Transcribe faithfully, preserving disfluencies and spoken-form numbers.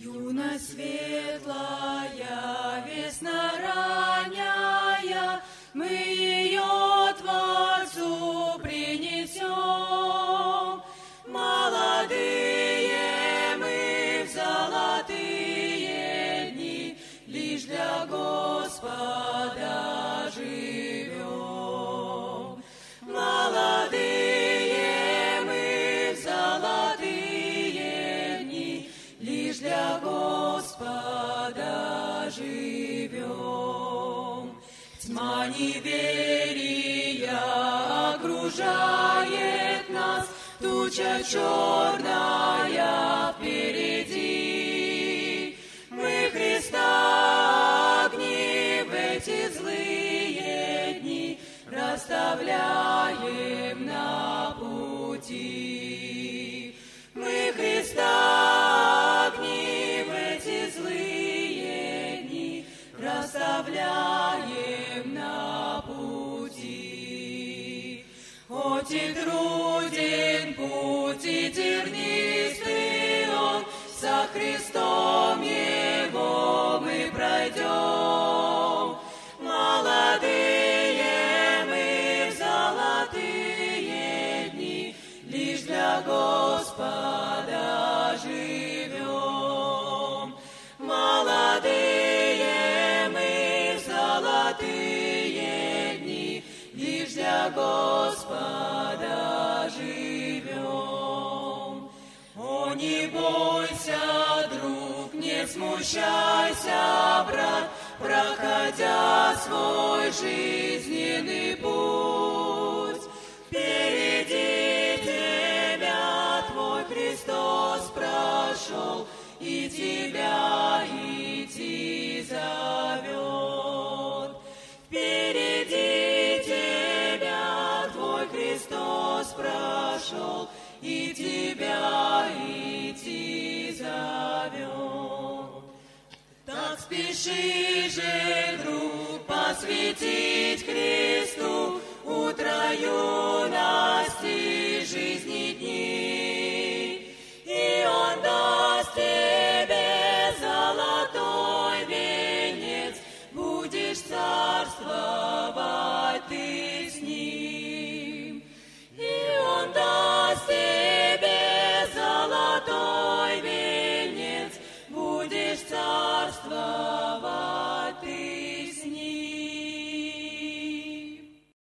Юность светлая, весна ранняя, мы ее Творцу принесем. Молодые мы в золотые дни, лишь для Господа живем. Молодые мы в золотые дни, лишь для Господа живем. Тьма неверия окружает нас, туча черная впереди. Мы Христа огни в эти злые дни расставляем на пути. Мы Христа огни в эти злые дни расставляем на пути. Оти труден путь и тернистый он, со Христом его мы пройдем. Молодые мы в золотые дни, лишь для Господа живем. Молодые мы в золотые дни, лишь для Господа живем. О, не бойся, друг, не смущайся, брат, проходя свой жизненный путь. Впереди тебя твой Христос прошел, и тебя идти зовет. Впереди тебя твой Христос прошел, и тебя идти зовет. Так спеши же, друг, посвятить Христу утро юности